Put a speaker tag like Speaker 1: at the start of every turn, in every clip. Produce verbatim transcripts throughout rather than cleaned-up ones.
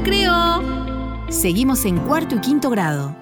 Speaker 1: recreo.
Speaker 2: Seguimos en cuarto y quinto grado.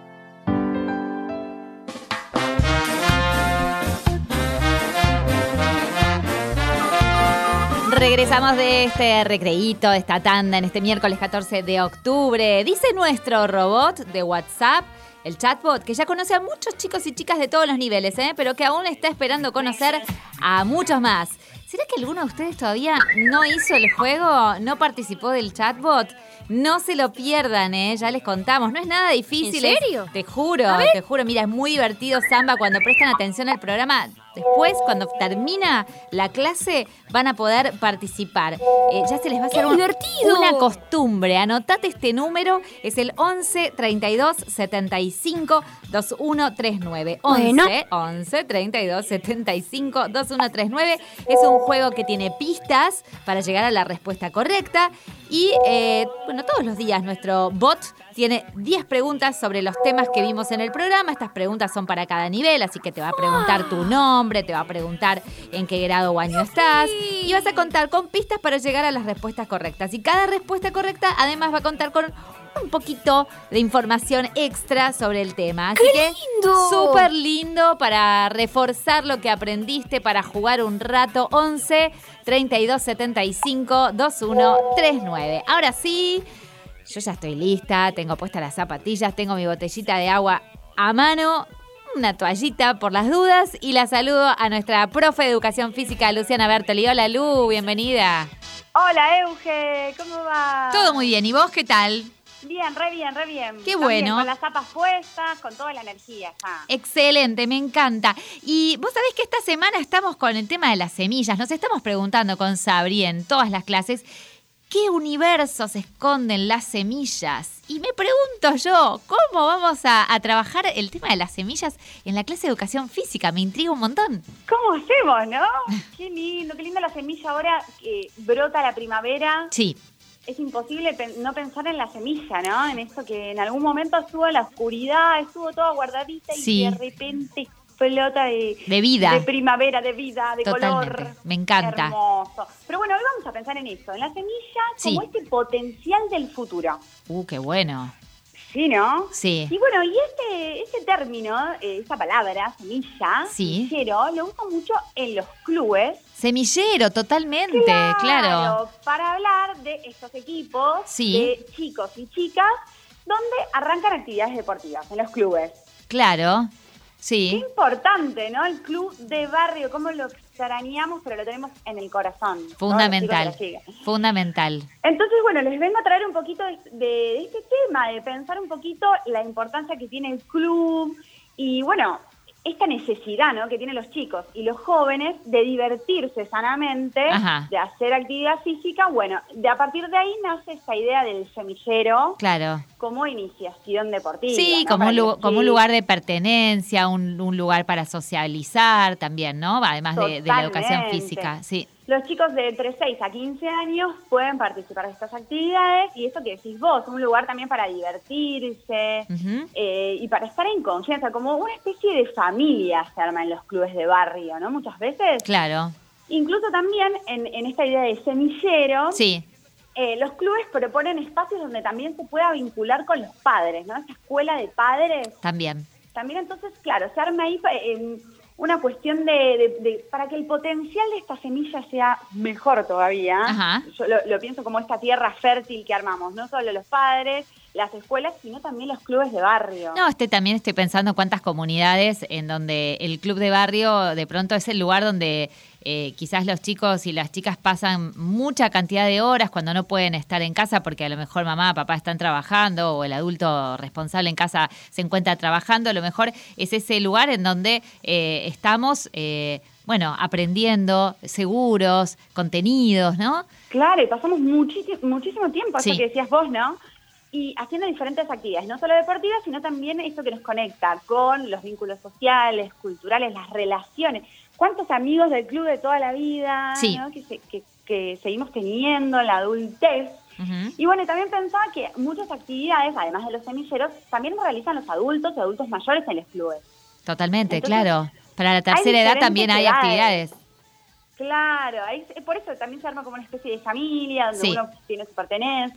Speaker 1: Regresamos de este recreíto, de esta tanda, en este miércoles catorce de octubre. Dice nuestro robot de WhatsApp, el chatbot, que ya conoce a muchos chicos y chicas de todos los niveles, ¿eh? pero que aún está esperando conocer a muchos más. ¿Será que alguno de ustedes todavía no hizo el juego? ¿No participó del chatbot? No se lo pierdan, ¿eh? Ya les contamos. No es nada difícil.
Speaker 3: ¿En serio?
Speaker 1: Es, te juro, te juro. Mira, es muy divertido, Samba, cuando prestan atención al programa. Después, cuando termina la clase, van a poder participar. Eh, ya se les va a hacer un, una costumbre. Anotate este número. Es el once, treinta y dos, setenta y cinco, veintiuno treinta y nueve. once, once, treinta y dos, setenta y cinco, veintiuno treinta y nueve. Es un juego que tiene pistas para llegar a la respuesta correcta. Y, eh, bueno, todos los días nuestro bot tiene diez preguntas sobre los temas que vimos en el programa. Estas preguntas son para cada nivel, así que te va a preguntar tu nombre, te va a preguntar en qué grado o año estás. Y vas a contar con pistas para llegar a las respuestas correctas. Y cada respuesta correcta, además, va a contar con un poquito de información extra sobre el tema. Así
Speaker 3: ¡Qué
Speaker 1: que
Speaker 3: lindo!
Speaker 1: súper lindo para reforzar lo que aprendiste, para jugar un rato. once, treinta y dos, setenta y cinco, veintiuno treinta y nueve. Ahora sí, yo ya estoy lista, tengo puestas las zapatillas, tengo mi botellita de agua a mano, una toallita por las dudas y la saludo a nuestra profe de Educación Física, Luciana Bertoli. Hola, Lu, bienvenida.
Speaker 4: Hola, Euge, ¿cómo va?
Speaker 1: Todo muy bien, ¿y vos qué tal?
Speaker 4: Bien, re bien, re bien.
Speaker 1: Qué
Speaker 4: También
Speaker 1: bueno.
Speaker 4: Con las zapas puestas, con toda la energía ya.
Speaker 1: Excelente, me encanta. Y vos sabés que esta semana estamos con el tema de las semillas. Nos estamos preguntando con Sabri en todas las clases, ¿qué universo se esconden las semillas? Y me pregunto yo, ¿cómo vamos a, a trabajar el tema de las semillas en la clase de Educación Física? Me intriga un montón.
Speaker 4: ¿Cómo hacemos, no? Qué lindo, qué lindo la semilla ahora que brota la primavera.
Speaker 1: Sí.
Speaker 4: Es imposible pen- no pensar en la semilla, ¿no? En esto que en algún momento estuvo en la oscuridad, estuvo toda guardadita
Speaker 1: Sí.
Speaker 4: y de repente flota de,
Speaker 1: De vida.
Speaker 4: de primavera, de vida, de
Speaker 1: Totalmente.
Speaker 4: color.
Speaker 1: Me encanta.
Speaker 4: Hermoso. Pero bueno, hoy vamos a pensar en eso, en la semilla como
Speaker 1: Sí.
Speaker 4: este potencial del futuro.
Speaker 1: Uh, qué bueno.
Speaker 4: Sí, ¿no?
Speaker 1: Sí.
Speaker 4: Y bueno, y este, este término, eh, esta palabra, semilla,
Speaker 1: Sí.
Speaker 4: semillero, lo usan mucho en los clubes.
Speaker 1: Semillero, totalmente, claro.
Speaker 4: Para hablar de estos equipos
Speaker 1: Sí.
Speaker 4: de chicos y chicas donde arrancan actividades deportivas en los clubes.
Speaker 1: Claro,
Speaker 4: Qué
Speaker 1: sí.
Speaker 4: importante, ¿no? El club de barrio, cómo lo extrañamos, pero lo tenemos en el corazón. ¿no?
Speaker 1: Fundamental,
Speaker 4: Los chicos y las chicas.
Speaker 1: fundamental.
Speaker 4: Entonces, bueno, les vengo a traer un poquito de, de este tema, de pensar un poquito la importancia que tiene el club y, bueno, esta necesidad, ¿no?, que tienen los chicos y los jóvenes de divertirse sanamente,
Speaker 1: Ajá.
Speaker 4: de hacer actividad física. Bueno, de a partir de ahí nace esta idea del semillero
Speaker 1: Claro.
Speaker 4: como iniciación deportiva.
Speaker 1: Sí,
Speaker 4: ¿no?
Speaker 1: como
Speaker 4: Para
Speaker 1: un,
Speaker 4: que
Speaker 1: lu-
Speaker 4: los
Speaker 1: como un
Speaker 4: chicos-
Speaker 1: lugar de pertenencia, un, un lugar para socializar también, ¿no? Además de, de la educación
Speaker 4: Totalmente.
Speaker 1: física, sí.
Speaker 4: Los chicos de entre seis a quince años pueden participar de estas actividades y eso que decís vos, un lugar también para divertirse
Speaker 1: Ujú.
Speaker 4: eh, y para estar en confianza, como una especie de familia se arma en los clubes de barrio, ¿no? Muchas veces.
Speaker 1: Claro,
Speaker 4: Incluso también en, en esta idea de semillero,
Speaker 1: sí,
Speaker 4: eh, los clubes proponen espacios donde también se pueda vincular con los padres, ¿no? Esta escuela de padres.
Speaker 1: también.
Speaker 4: También entonces, claro, se arma ahí eh, una cuestión de, de- de- para que el potencial de esta semilla sea mejor todavía.
Speaker 1: Ajá.
Speaker 4: Yo lo, lo pienso como esta tierra fértil que armamos, no solo los padres, las escuelas, sino también los clubes de barrio.
Speaker 1: No, este, también estoy pensando cuántas comunidades en donde el club de barrio de pronto es el lugar donde eh, quizás los chicos y las chicas pasan mucha cantidad de horas cuando no pueden estar en casa porque a lo mejor mamá, papá están trabajando o el adulto responsable en casa se encuentra trabajando. A lo mejor es ese lugar en donde eh, estamos, eh, bueno, aprendiendo, seguros, contenidos, ¿no?
Speaker 4: Claro, y pasamos muchísimo, muchísimo tiempo, eso
Speaker 1: Sí.
Speaker 4: que decías vos, ¿no? Y haciendo diferentes actividades, no solo deportivas, sino también eso que nos conecta con los vínculos sociales, culturales, las relaciones. ¿Cuántos amigos del club de toda la vida,
Speaker 1: Sí.
Speaker 4: ¿no? que, se- que, que seguimos teniendo en la adultez?
Speaker 1: Ujú.
Speaker 4: Y bueno, también pensaba que muchas actividades, además de los semilleros, también realizan los adultos y adultos mayores en los clubes.
Speaker 1: Totalmente,
Speaker 4: Entonces,
Speaker 1: claro. Para la tercera edad
Speaker 4: diferentes
Speaker 1: también hay
Speaker 4: edades.
Speaker 1: actividades.
Speaker 4: Claro, ahí, por eso también se arma como una especie de familia, donde
Speaker 1: Sí.
Speaker 4: uno tiene su pertenencia.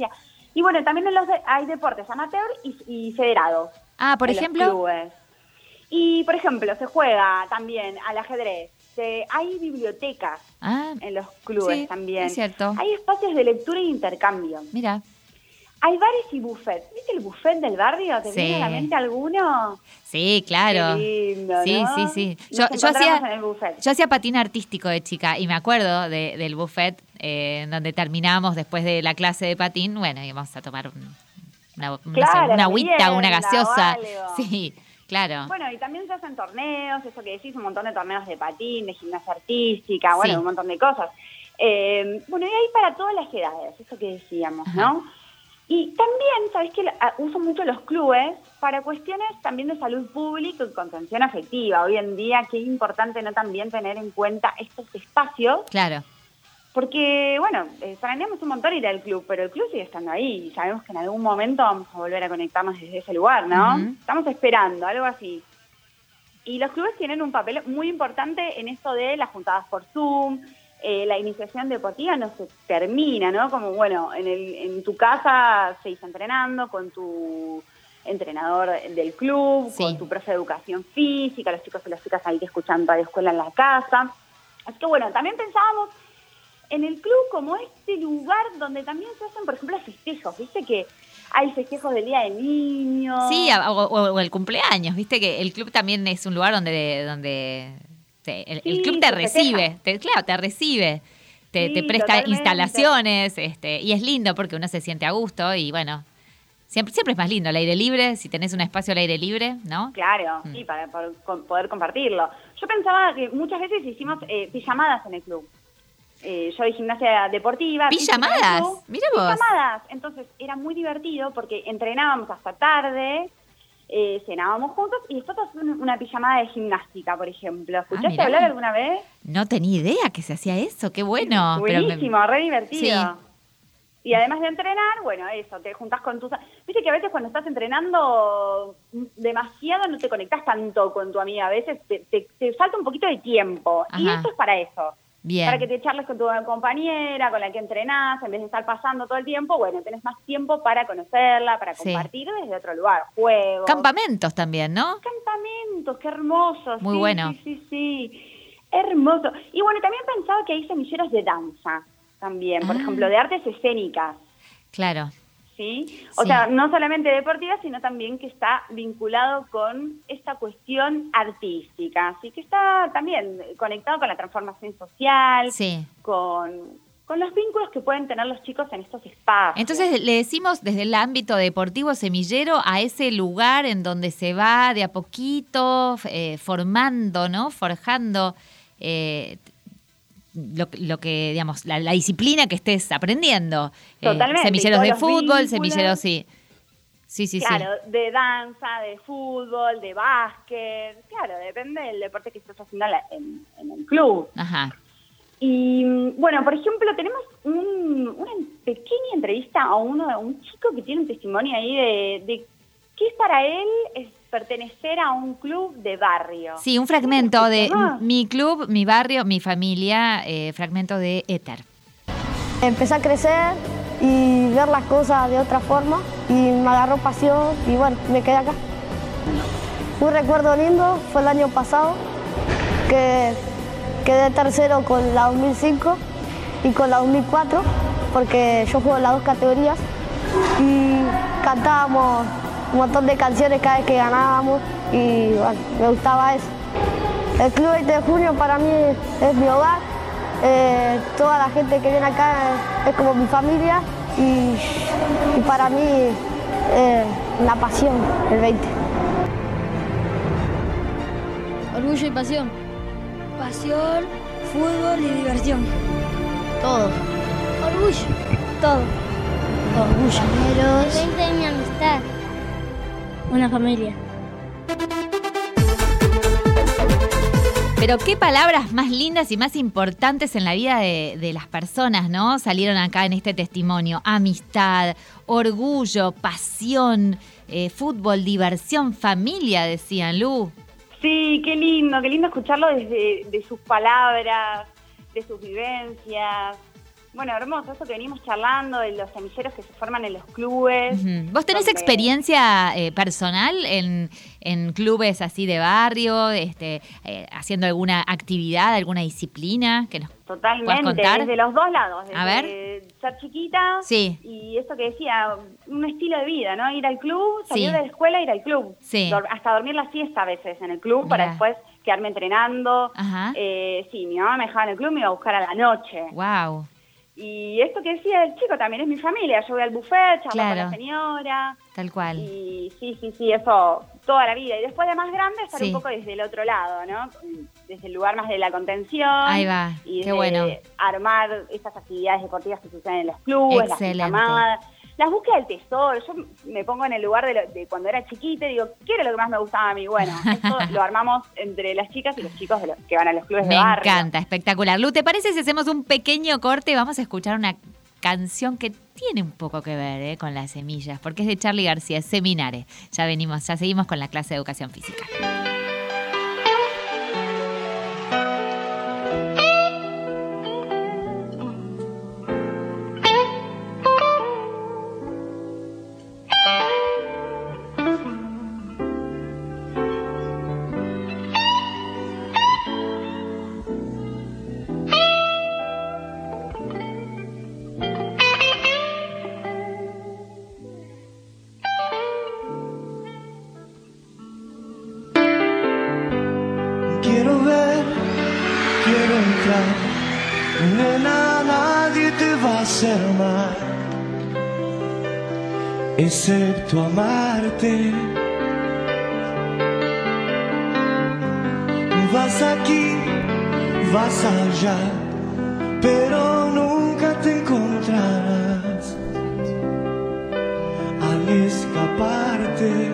Speaker 4: Y bueno, también en los de, hay deportes amateur y, y federados.
Speaker 1: Ah, por
Speaker 4: en
Speaker 1: ejemplo.
Speaker 4: Los clubes. Y, por ejemplo, se juega también al ajedrez. Se, hay bibliotecas
Speaker 1: ah,
Speaker 4: en los clubes
Speaker 1: sí,
Speaker 4: también.
Speaker 1: Es cierto.
Speaker 4: Hay espacios de lectura e intercambio.
Speaker 1: Mira.
Speaker 4: Hay bares y buffets. ¿Viste el buffet del barrio? ¿Te
Speaker 1: Sí.
Speaker 4: viene a la mente alguno?
Speaker 1: Sí, claro.
Speaker 4: Qué lindo,
Speaker 1: sí,
Speaker 4: ¿no?
Speaker 1: sí, sí. Yo,
Speaker 4: Nos
Speaker 1: yo hacía,
Speaker 4: encontramos en el buffet.
Speaker 1: yo hacía patín artístico de chica y me acuerdo de, del buffet eh, donde terminábamos después de la clase de patín. Bueno, íbamos a tomar un, una,
Speaker 4: Claro,
Speaker 1: no sé, una
Speaker 4: la
Speaker 1: agüita,
Speaker 4: merienda
Speaker 1: una gaseosa.
Speaker 4: o algo.
Speaker 1: Sí, claro.
Speaker 4: Bueno, y también se hacen torneos, eso que decís, un montón de torneos de patín, de gimnasia artística, bueno,
Speaker 1: Sí.
Speaker 4: un montón de cosas. Eh, bueno, y hay para todas las edades, eso que decíamos,
Speaker 1: Ajá.
Speaker 4: ¿no? Y también, ¿sabés qué? Uso mucho los clubes para cuestiones también de salud pública y contención afectiva. Hoy en día, qué importante no también tener en cuenta estos espacios.
Speaker 1: Claro.
Speaker 4: Porque, bueno, extrañamos un montón ir al club, pero el club sigue estando ahí y sabemos que en algún momento vamos a volver a conectarnos desde ese lugar, ¿no?
Speaker 1: Uh-huh.
Speaker 4: Estamos esperando, algo así. Y los clubes tienen un papel muy importante en esto de las juntadas por Zoom. Eh, la iniciación deportiva no se termina, ¿no? Como, bueno, en, el, en tu casa seguís entrenando con tu entrenador del club,
Speaker 1: Sí.
Speaker 4: con tu profe de educación física, los chicos y las chicas ahí te escuchan Radio Escuela en la casa. Así que, bueno, también pensábamos en el club como este lugar donde también se hacen, por ejemplo, festejos. ¿Viste que hay festejos del Día del Niño?
Speaker 1: Sí, o, o- o el cumpleaños, viste que el club también es un lugar donde donde te- el, el
Speaker 4: Sí,
Speaker 1: club te
Speaker 4: se
Speaker 1: recibe,
Speaker 4: festeja.
Speaker 1: te, claro, te recibe, te,
Speaker 4: Sí,
Speaker 1: te presta
Speaker 4: totalmente.
Speaker 1: instalaciones, este, y es lindo porque uno se siente a gusto y bueno, siempre siempre es más lindo el aire libre, si tenés un espacio al aire libre, ¿no?
Speaker 4: Claro,
Speaker 1: Mm.
Speaker 4: sí, para, para con- poder compartirlo. Yo pensaba que muchas veces hicimos eh, pijamadas en el club. Eh, yo de gimnasia deportiva.
Speaker 1: ¿Pijamadas?
Speaker 4: piscina del club,
Speaker 1: Mira vos.
Speaker 4: Pijamadas. Entonces era muy divertido porque entrenábamos hasta tarde, eh, cenábamos juntos y después hacíamos una pijamada de gimnástica, por ejemplo. ¿Escuchaste
Speaker 1: mirá.
Speaker 4: hablar alguna vez?
Speaker 1: No tenía idea que se hacía eso, qué bueno. pero me-
Speaker 4: Buenísimo, re divertido.
Speaker 1: Sí.
Speaker 4: Y además de entrenar, bueno, eso, te juntás con tus... Viste que a veces cuando estás entrenando demasiado no te conectás tanto con tu amiga, a veces te, te, te falta un poquito de tiempo. Y
Speaker 1: Ajá.
Speaker 4: esto es para eso.
Speaker 1: Bien.
Speaker 4: Para que te charles con tu compañera, con la que entrenás, en vez de estar pasando todo el tiempo, bueno, tenés más tiempo para conocerla, para
Speaker 1: Sí.
Speaker 4: compartir desde otro lugar, juegos.
Speaker 1: Campamentos también, ¿no?
Speaker 4: Campamentos, qué hermosos.
Speaker 1: Muy
Speaker 4: sí,
Speaker 1: bueno.
Speaker 4: Sí, sí, sí. Hermoso. Y bueno, también pensaba que hay semilleros de danza también, por
Speaker 1: Ah.
Speaker 4: ejemplo, de artes escénicas,
Speaker 1: Claro.
Speaker 4: ¿sí? O
Speaker 1: Sí.
Speaker 4: sea, no solamente deportiva, sino también que está vinculado con esta cuestión artística, así que está también conectado con la transformación social,
Speaker 1: Sí.
Speaker 4: con, con los vínculos que pueden tener los chicos en estos espacios.
Speaker 1: Entonces le decimos desde el ámbito deportivo semillero a ese lugar en donde se va de a poquito eh, formando, ¿no? Forjando eh, lo, lo que, digamos, la, la disciplina que estés aprendiendo. Eh,
Speaker 4: Totalmente,
Speaker 1: semilleros
Speaker 4: y
Speaker 1: de
Speaker 4: todos los
Speaker 1: fútbol,
Speaker 4: vínculos.
Speaker 1: semilleros, sí. Sí, sí,
Speaker 4: Claro,
Speaker 1: sí.
Speaker 4: de danza, de fútbol, de básquet, claro, depende del deporte que estés haciendo en, la- en- en el club.
Speaker 1: Ajá.
Speaker 4: Y bueno, por ejemplo, tenemos un- una pequeña entrevista a uno, a un chico que tiene un testimonio ahí de, de qué es para él es pertenecer a un club de barrio.
Speaker 1: Sí, un fragmento de
Speaker 4: Ah.
Speaker 1: mi club, mi barrio, mi familia, eh, fragmento de Éter.
Speaker 3: Empecé a crecer y ver las cosas de otra forma y me agarró pasión y bueno, me quedé acá. Un recuerdo lindo fue el año pasado que quedé tercero con la dos mil cinco y con la dos mil cuatro porque yo juego en las dos categorías y cantábamos un montón de canciones cada vez que ganábamos y bueno, me gustaba eso. El Club veinte de junio para mí es mi hogar. Eh, toda la gente que viene acá es, es como mi familia y, y para mí eh, la pasión, el veinte.
Speaker 5: Orgullo y pasión. Pasión, fútbol y diversión.
Speaker 3: Todo.
Speaker 5: Orgullo.
Speaker 3: Todo.
Speaker 5: Orgullo.
Speaker 3: Compañeros.
Speaker 5: veinte de mi amistad. Una familia.
Speaker 1: Pero qué palabras más lindas y más importantes en la vida de, de las personas, ¿no? Salieron acá en este testimonio. Amistad, orgullo, pasión, eh, fútbol, diversión, familia, decían, Lu.
Speaker 4: Sí, qué lindo, qué lindo escucharlo desde de sus palabras, de sus vivencias. bueno, hermoso, eso que venimos charlando, de los semilleros que se forman en los clubes.
Speaker 1: Uh-huh. ¿Vos tenés
Speaker 4: donde...
Speaker 1: experiencia eh, personal en, en clubes así de barrio, este, eh, haciendo alguna actividad, alguna disciplina que nos
Speaker 4: Totalmente,
Speaker 1: puedas contar?
Speaker 4: Desde los dos lados, desde
Speaker 1: A ver.
Speaker 4: ser chiquita
Speaker 1: Sí.
Speaker 4: y eso que decía, un estilo de vida, ¿no? Ir al club, salir
Speaker 1: Sí.
Speaker 4: de la escuela, ir al club.
Speaker 1: Sí.
Speaker 4: Dor- hasta dormir la siesta a veces en el club para
Speaker 1: Mirá.
Speaker 4: después quedarme entrenando.
Speaker 1: Ajá.
Speaker 4: Eh, sí, mi mamá me dejaba en el club, me iba a buscar a la noche.
Speaker 1: Wow.
Speaker 4: Y esto que decía el chico también es mi familia. Yo voy al buffet, charlo
Speaker 1: Claro.
Speaker 4: con la señora.
Speaker 1: Tal cual.
Speaker 4: Y sí, sí, sí, eso toda la vida. Y después de más grande, estar
Speaker 1: Sí.
Speaker 4: un poco desde el otro lado, ¿no? Desde el lugar más de la contención.
Speaker 1: Ahí va,
Speaker 4: Y
Speaker 1: qué
Speaker 4: de
Speaker 1: bueno.
Speaker 4: armar estas actividades deportivas que suceden en los clubes,
Speaker 1: Excelente.
Speaker 4: las pijamadas, las búsquedas del tesoro. Yo me pongo en el lugar de, lo- de cuando era chiquita y digo, ¿qué era lo que más me gustaba a mí? Bueno, esto lo armamos entre las chicas y los chicos de los, que van a los clubes
Speaker 1: Me
Speaker 4: de barrio.
Speaker 1: encanta, espectacular. Lu, ¿te parece si hacemos un pequeño corte? Vamos a escuchar una canción que tiene un poco que ver eh, con las semillas, porque es de Charly García, Seminare. Ya venimos, ya seguimos con la clase de educación física.
Speaker 6: Quiero ver, quiero entrar, nena, nadie te va a hacer mal, excepto amarte. Vas aquí, vas allá, pero nunca te encontrarás al escaparte.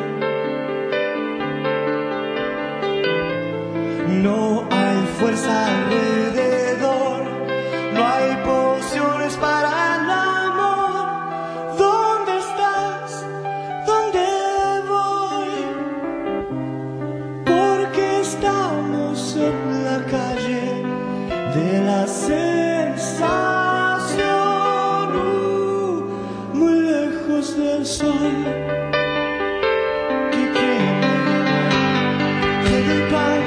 Speaker 6: No hay fuerza alrededor, no hay pociones para el amor. ¿Dónde estás? ¿Dónde voy? Porque estamos en la calle de la sensación, uh, muy lejos del sol. Que quema del pan.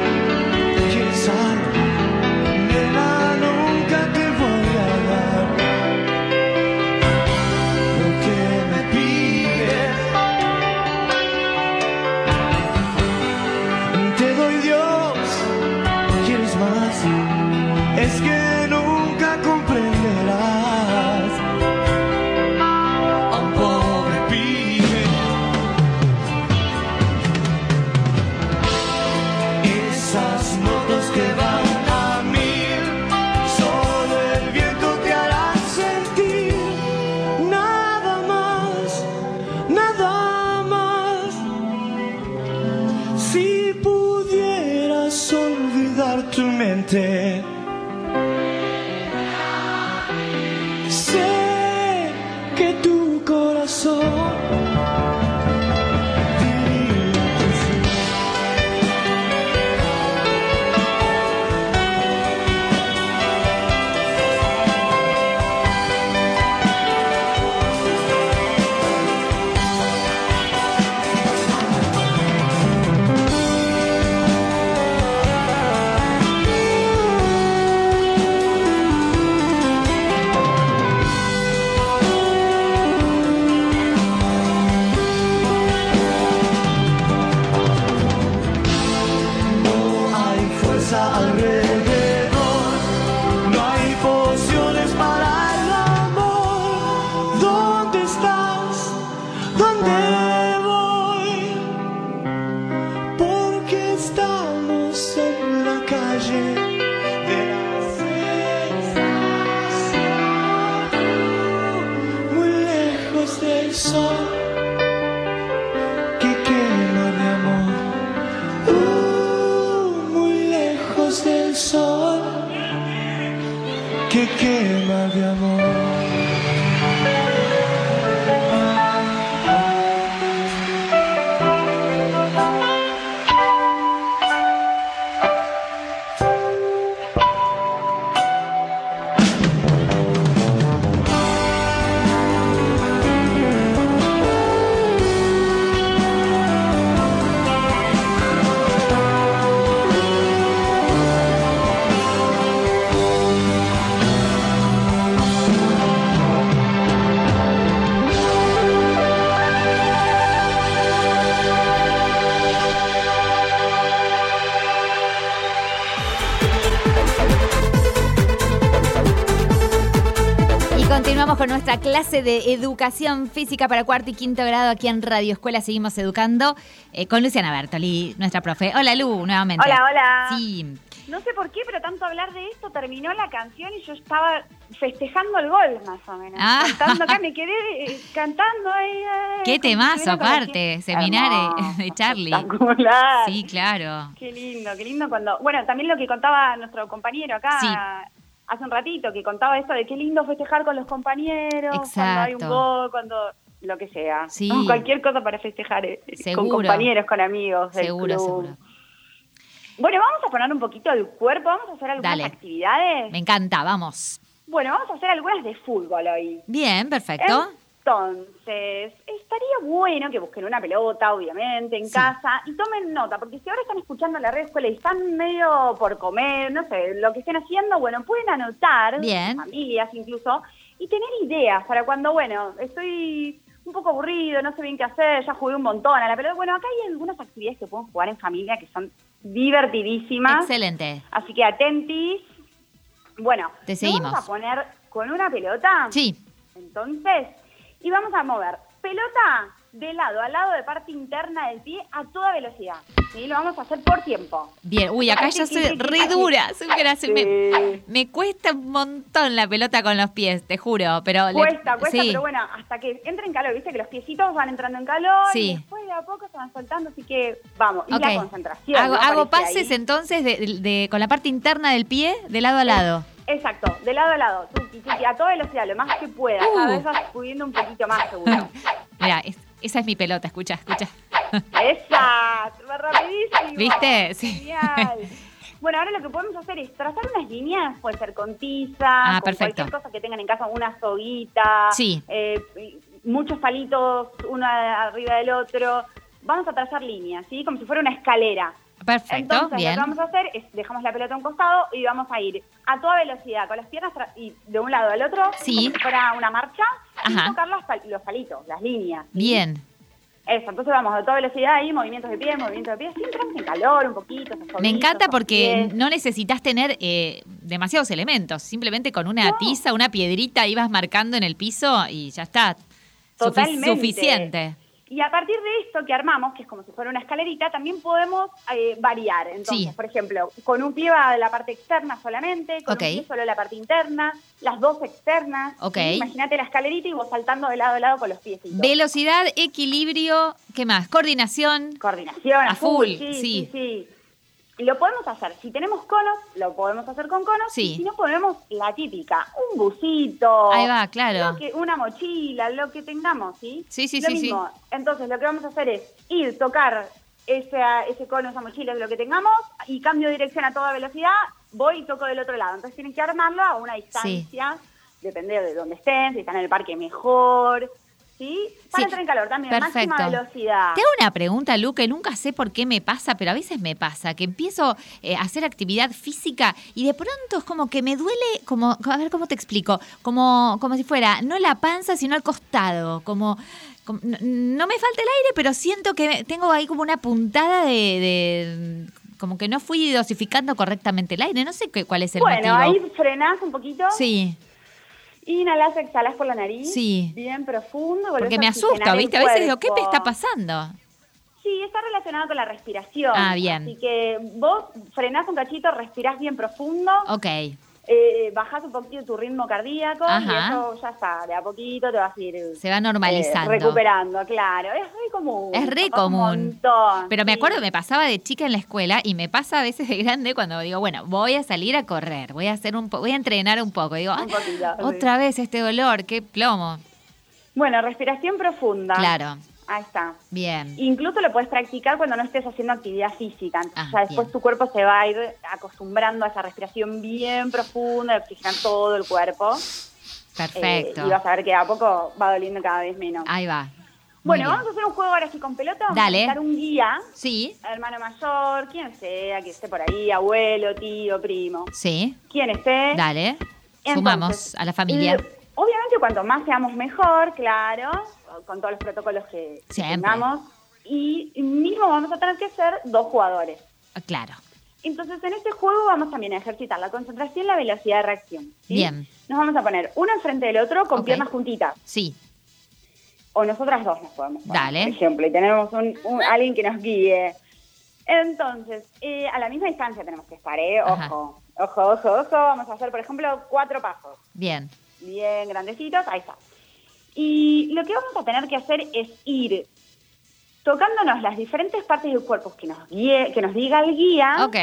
Speaker 6: Nena, nunca te voy a dar lo que me pides. Te doy Dios, ¿quieres más? Es que nunca comprenderás a un pobre pibe. Esas notas que van a mil, solo el viento te hará sentir. Nada más, nada más. Si pudieras olvidar tu mente, sé que tu corazón diría que sí. Alrededor, no hay pociones para el amor. ¿Dónde estás? ¿Dónde voy? Porque estamos en la calle de la sensación, muy lejos del sol que quema de amor. Del sol que quema de amor.
Speaker 1: Seguimos con nuestra clase de educación física para cuarto y quinto grado aquí en Radio Escuela. Seguimos educando eh, con Luciana Bertoli, nuestra profe. Hola, Lu, nuevamente.
Speaker 4: Hola, hola.
Speaker 1: Sí.
Speaker 4: No sé por qué, pero tanto hablar de esto, terminó la canción y yo estaba festejando el gol, más o menos.
Speaker 1: Ah.
Speaker 4: Cantando acá, me quedé eh, cantando ahí. Eh,
Speaker 1: Qué temazo, aparte, Seminario de Charlie.
Speaker 4: Espectacular.
Speaker 1: Sí, claro.
Speaker 4: Qué lindo, qué lindo cuando... Bueno, también lo que contaba nuestro compañero acá
Speaker 1: Sí.
Speaker 4: hace un ratito, que contaba esto de qué lindo festejar con los compañeros,
Speaker 1: Exacto.
Speaker 4: cuando hay un gol, cuando... lo que sea.
Speaker 1: Sí.
Speaker 4: Cualquier cosa para festejar eh,
Speaker 1: Seguro.
Speaker 4: con compañeros, con amigos del
Speaker 1: Seguro,
Speaker 4: club.
Speaker 1: seguro.
Speaker 4: Bueno, vamos a poner un poquito el cuerpo, vamos a hacer algunas
Speaker 1: Dale.
Speaker 4: actividades.
Speaker 1: Me encanta, vamos.
Speaker 4: Bueno, vamos a hacer algunas de fútbol hoy.
Speaker 1: Bien, perfecto.
Speaker 4: Entonces, estaría bueno que busquen una pelota, obviamente, en
Speaker 1: Sí.
Speaker 4: casa y tomen nota, porque si ahora están escuchando la red escuela y están medio por comer, no sé, lo que estén haciendo, bueno, pueden anotar,
Speaker 1: Bien.
Speaker 4: familias incluso, y tener ideas para cuando, bueno, estoy un poco aburrido, no sé bien qué hacer, ya jugué un montón a la pelota. Bueno, acá hay algunas actividades que pueden jugar en familia que son divertidísimas.
Speaker 1: Excelente.
Speaker 4: Así que atentis. Bueno,
Speaker 1: Te
Speaker 4: nos
Speaker 1: seguimos.
Speaker 4: vamos a poner con una pelota.
Speaker 1: Sí.
Speaker 4: Entonces, y vamos a mover pelota de lado a lado de parte interna del pie a toda velocidad. ¿Sí? Lo vamos a hacer por tiempo.
Speaker 1: Bien. Uy, acá yo soy re dura. Súper así. Me, me cuesta un montón la pelota con los pies, te juro. Pero le-
Speaker 4: Cuesta, cuesta,
Speaker 1: sí.
Speaker 4: pero bueno, hasta que entre en calor, viste que los piecitos van entrando en calor
Speaker 1: Sí.
Speaker 4: y después de a poco se van soltando, así que vamos. Y
Speaker 1: Ok.
Speaker 4: la concentración.
Speaker 1: Hago,
Speaker 4: ¿no?
Speaker 1: hago
Speaker 4: Aparece
Speaker 1: pases
Speaker 4: ahí.
Speaker 1: entonces de, de- de- con la parte interna del pie, de lado a lado.
Speaker 4: Exacto, de lado a lado, tuki, tuki, a toda velocidad, lo más que puedas.
Speaker 1: Uh.
Speaker 4: A veces vas pudiendo un poquito más, seguro.
Speaker 1: Mira, es- esa es mi pelota, escucha, escucha.
Speaker 4: ¡Esa! ¡Va rapidísimo!
Speaker 1: ¿Viste? Sí.
Speaker 4: Genial. Bueno, ahora lo que podemos hacer es trazar unas líneas, puede ser con tiza,
Speaker 1: Ah,
Speaker 4: con
Speaker 1: perfecto.
Speaker 4: cualquier cosa que tengan en casa, una soguita,
Speaker 1: Sí.
Speaker 4: eh, muchos palitos, uno arriba del otro. Vamos a trazar líneas, ¿sí? Como si fuera una escalera.
Speaker 1: Perfecto,
Speaker 4: Entonces,
Speaker 1: bien.
Speaker 4: lo que vamos a hacer es, dejamos la pelota a un costado y vamos a ir a toda velocidad, con las piernas tra- y de un lado al otro,
Speaker 1: Sí.
Speaker 4: como si fuera una marcha,
Speaker 1: Ajá.
Speaker 4: y tocar los, pal- los palitos, las líneas. ¿sí?
Speaker 1: Bien.
Speaker 4: Eso, entonces vamos a toda velocidad ahí, movimientos de pies, movimientos de pies, siempre en calor un poquito. esos
Speaker 1: Me
Speaker 4: tobillos,
Speaker 1: encanta
Speaker 4: esos
Speaker 1: porque
Speaker 4: pies.
Speaker 1: no necesitas tener eh, demasiados elementos. Simplemente con una
Speaker 4: No.
Speaker 1: tiza, una piedrita ibas marcando en el piso y ya está. Sufi-
Speaker 4: Totalmente.
Speaker 1: Suficiente.
Speaker 4: Y a partir de esto que armamos, que es como si fuera una escalerita, también podemos eh, variar. Entonces,
Speaker 1: Sí.
Speaker 4: por ejemplo, con un pie va de la parte externa solamente, con
Speaker 1: Ok.
Speaker 4: un pie solo la parte interna, las dos externas.
Speaker 1: Ok.
Speaker 4: ¿sí? Imagínate la escalerita y vos saltando de lado a lado con los piecitos.
Speaker 1: Velocidad, equilibrio, ¿qué más? Coordinación.
Speaker 4: Coordinación a,
Speaker 1: A full,
Speaker 4: sí,
Speaker 1: sí.
Speaker 4: sí, sí. Y lo podemos hacer. Si tenemos conos, lo podemos hacer con conos.
Speaker 1: Sí.
Speaker 4: Y si no, ponemos la típica, un busito.
Speaker 1: Ahí va, claro.
Speaker 4: lo que- una mochila, lo que tengamos, ¿sí?
Speaker 1: Sí, sí,
Speaker 4: lo
Speaker 1: sí,
Speaker 4: mismo. Entonces, lo que vamos a hacer es ir, tocar ese, ese cono, esa mochila, lo que tengamos, y cambio de dirección a toda velocidad, voy y toco del otro lado. Entonces, tienen que armarlo a una distancia, depende de dónde estén, si están en el parque mejor, ¿sí? Para
Speaker 1: Sí,
Speaker 4: entrar en calor también,
Speaker 1: perfecto.
Speaker 4: máxima velocidad.
Speaker 1: Te hago una pregunta, Lu, que nunca sé por qué me pasa, pero a veces me pasa, que empiezo eh, a hacer actividad física y de pronto es como que me duele, como, a ver cómo te explico, como, como si fuera no la panza, sino el costado, como, como- no, no me falta el aire, pero siento que tengo ahí como una puntada de, de- como que no fui dosificando correctamente el aire, no sé qué, cuál es el
Speaker 4: Bueno,
Speaker 1: motivo.
Speaker 4: ahí frenás un poquito.
Speaker 1: Sí,
Speaker 4: Inhalás, exhalás por la nariz.
Speaker 1: Sí.
Speaker 4: Bien profundo. volvés
Speaker 1: porque
Speaker 4: a
Speaker 1: me
Speaker 4: oxigenar
Speaker 1: asusto,
Speaker 4: el
Speaker 1: ¿viste? A veces digo, ¿qué me
Speaker 4: cuerpo.
Speaker 1: está pasando?
Speaker 4: Sí, está relacionado con la respiración.
Speaker 1: Ah, bien.
Speaker 4: Así que vos frenás un cachito, respirás bien profundo,
Speaker 1: Ok,
Speaker 4: eh, bajás un poquito tu ritmo cardíaco
Speaker 1: Ajá.
Speaker 4: y eso ya está, de a poquito te vas a ir
Speaker 1: se va normalizando.
Speaker 4: eh, recuperando, claro. Es re común.
Speaker 1: Es re
Speaker 4: pasa un
Speaker 1: común.
Speaker 4: montón,
Speaker 1: Pero me
Speaker 4: sí.
Speaker 1: acuerdo, me pasaba de chica en la escuela y me pasa a veces de grande cuando digo, bueno, voy a salir a correr, voy a hacer un po- voy a entrenar un poco. Digo,
Speaker 4: Un poquito,
Speaker 1: "Ah,
Speaker 4: sí.
Speaker 1: otra vez este dolor, qué plomo.
Speaker 4: Bueno, respiración profunda.
Speaker 1: Claro,
Speaker 4: Ahí está.
Speaker 1: bien.
Speaker 4: Incluso lo puedes practicar cuando no estés haciendo actividad física.
Speaker 1: Ah,
Speaker 4: ya después
Speaker 1: bien.
Speaker 4: tu cuerpo se va a ir acostumbrando a esa respiración bien profunda, de oxigenar todo el cuerpo.
Speaker 1: Perfecto.
Speaker 4: Eh, y vas a ver que a poco va doliendo cada vez menos.
Speaker 1: Ahí va. Muy
Speaker 4: bueno,
Speaker 1: bien.
Speaker 4: vamos a hacer un juego ahora aquí con pelota. Vamos
Speaker 1: Dale.
Speaker 4: a necesitar un guía,
Speaker 1: Sí,
Speaker 4: hermano mayor, quien sea, que esté por ahí, abuelo, tío, primo,
Speaker 1: sí,
Speaker 4: quien esté.
Speaker 1: dale.
Speaker 4: Entonces,
Speaker 1: Sumamos a la familia.
Speaker 4: eh, obviamente cuanto más seamos mejor, claro, con todos los protocolos que, que
Speaker 1: Siempre.
Speaker 4: tengamos. Y mismo vamos a tener que ser dos jugadores.
Speaker 1: Ah, Claro.
Speaker 4: Entonces, en este juego vamos también a ejercitar la concentración y la velocidad de reacción. ¿sí?
Speaker 1: Bien.
Speaker 4: nos vamos a poner uno enfrente del otro con
Speaker 1: Ok.
Speaker 4: piernas juntitas.
Speaker 1: Sí,
Speaker 4: O nosotras dos nos podemos poner,
Speaker 1: Dale.
Speaker 4: por ejemplo, y tenemos un, un- alguien que nos guíe. Entonces, eh, a la misma distancia tenemos que estar, ¿eh?
Speaker 1: Ajá.
Speaker 4: Ojo, ojo, ojo, ojo. Vamos a hacer, por ejemplo, cuatro pasos.
Speaker 1: bien.
Speaker 4: Bien grandecitos, ahí está. Y lo que vamos a tener que hacer es ir tocándonos las diferentes partes del cuerpo que nos guíe, que nos diga el guía,
Speaker 1: Ok.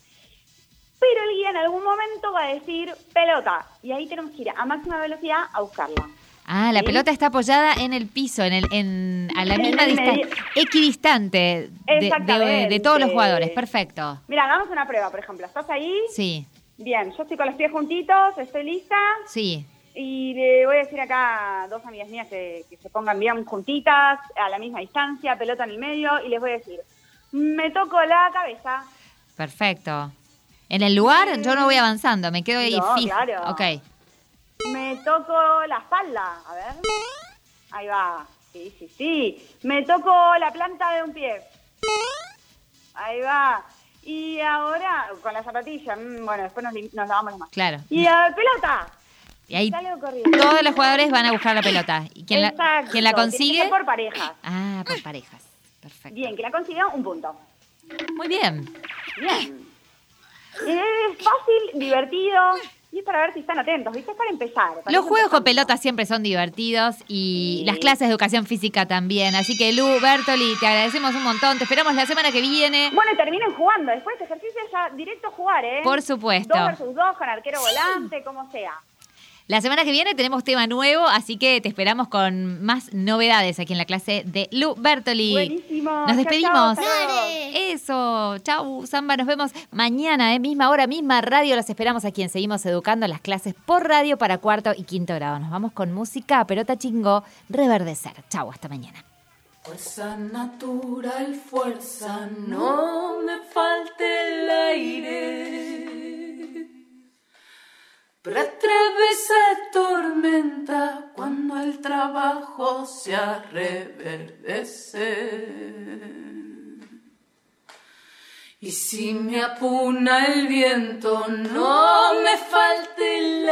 Speaker 4: pero el guía en algún momento va a decir pelota. Y ahí tenemos que ir a máxima velocidad a buscarla.
Speaker 1: Ah, la
Speaker 4: ¿Sí?
Speaker 1: pelota está apoyada en el piso, en el, en, a la
Speaker 4: En
Speaker 1: misma
Speaker 4: el
Speaker 1: distancia,
Speaker 4: medio.
Speaker 1: equidistante de, de,
Speaker 4: Exactamente.
Speaker 1: de todos los jugadores. Perfecto.
Speaker 4: Mira, hagamos una prueba, por ejemplo. ¿Estás ahí?
Speaker 1: Sí,
Speaker 4: Bien, yo estoy con los pies juntitos, estoy lista.
Speaker 1: sí.
Speaker 4: Y le voy a decir acá a dos amigas mías que, que se pongan bien juntitas, a la misma distancia, pelota en el medio, y les voy a decir, me toco la cabeza.
Speaker 1: Perfecto. En el lugar yo no voy avanzando, me quedo ahí
Speaker 4: No,
Speaker 1: fija.
Speaker 4: claro.
Speaker 1: Ok.
Speaker 4: Me toco la espalda, a ver. Ahí va. Sí, sí, sí. Me toco la planta de un pie. Ahí va. Y ahora, con la zapatilla, mm, bueno, después nos, lim- nos lavamos las manos.
Speaker 1: Claro.
Speaker 4: Y a pelota.
Speaker 1: Y ahí
Speaker 4: Salgo corriendo.
Speaker 1: todos los jugadores van a buscar la pelota. ¿Y quién la,
Speaker 4: Exacto.
Speaker 1: quién la
Speaker 4: Tiene que
Speaker 1: consigue?
Speaker 4: ser por parejas.
Speaker 1: Ah, por parejas. Perfecto.
Speaker 4: Bien, que la consiga un punto.
Speaker 1: Muy bien.
Speaker 4: Bien. Es fácil, divertido. Y es para ver si están atentos, ¿viste? Es para empezar. para
Speaker 1: Los
Speaker 4: ir
Speaker 1: juegos con
Speaker 4: empezando.
Speaker 1: pelota siempre son divertidos y
Speaker 4: Sí.
Speaker 1: las clases de educación física también. Así que Lu, Bertoli, te agradecemos un montón. Te esperamos la semana que viene.
Speaker 4: Bueno, y terminen jugando. Después de este ejercicio ya directo a jugar, ¿eh?
Speaker 1: Por supuesto.
Speaker 4: Dos versus dos, con arquero volante, como sea.
Speaker 1: La semana que viene tenemos tema nuevo, así que te esperamos con más novedades aquí en la clase de Lu Bertoli.
Speaker 4: Buenísimo.
Speaker 1: Nos
Speaker 4: Chau,
Speaker 1: despedimos.
Speaker 4: chau, hasta luego.
Speaker 1: Eso. Chau, Samba. Nos vemos mañana, ¿eh? Misma hora, misma radio. Los esperamos aquí en Seguimos Educando, las clases por radio para cuarto y quinto grado. Nos vamos con música, pelota chingo, reverdecer. Chau, hasta mañana.
Speaker 7: Fuerza natural, fuerza, no me falte el aire. Para atravesar tormenta cuando el trabajo se reverdece. Y si me apuna el viento, no me falte el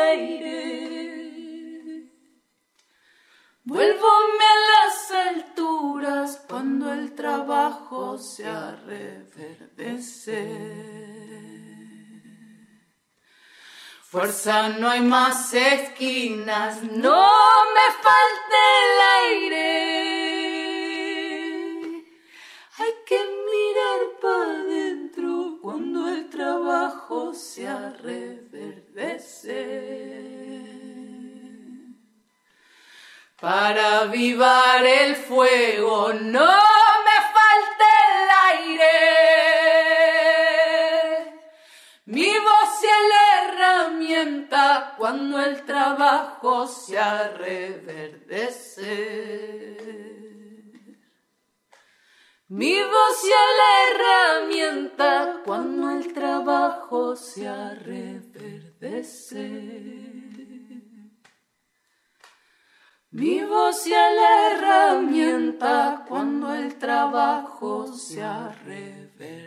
Speaker 7: aire. Vuélvome a las alturas cuando el trabajo se reverdece. Fuerza, no hay más esquinas, no me falte el aire. Hay que mirar para adentro cuando el trabajo se reverdece. Para avivar el fuego, no me falte el aire. Mi voz sea la herramienta cuando el trabajo se reverdece. Mi voz sea la herramienta cuando el trabajo se reverdece. Mi voz sea la herramienta cuando el trabajo se reverdece.